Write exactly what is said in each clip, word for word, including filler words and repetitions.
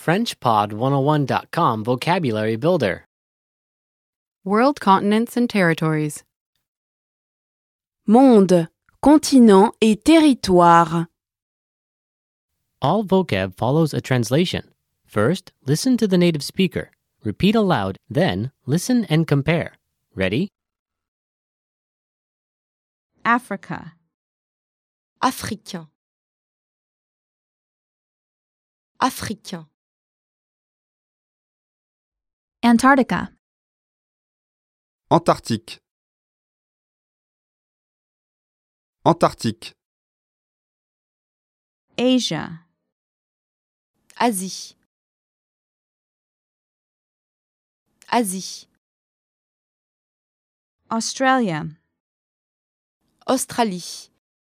french pod one oh one dot com Vocabulary Builder. World continents and territories. Monde, continent et territoire. All vocab follows a translation. First, listen to the native speaker. Repeat aloud, then listen and compare. Ready? Africa. Africain. Africain. Antarctica. Antarctique. Antarctique. Asia. Asie. Asie. Australia. Australie.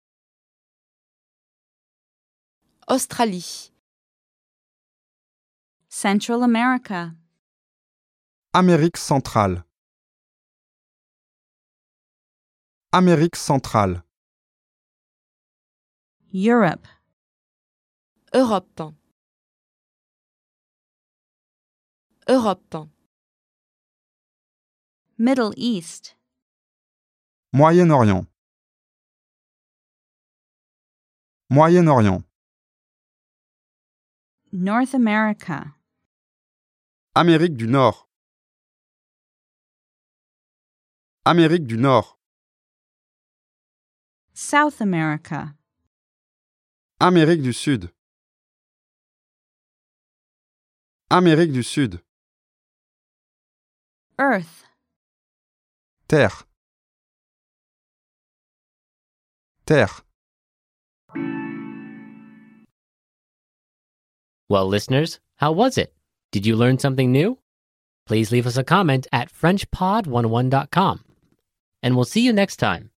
Australie. Central America. Amérique centrale. Amérique centrale. Europe. Europe. Europe. Middle East. Moyen-Orient. Moyen-Orient. North America. Amérique du Nord. Amérique du Nord. South America. Amérique du Sud. Amérique du Sud. Earth. Terre. Terre. Well, listeners, how was it? Did you learn something new? Please leave us a comment at french pod one oh one dot com. And we'll see you next time.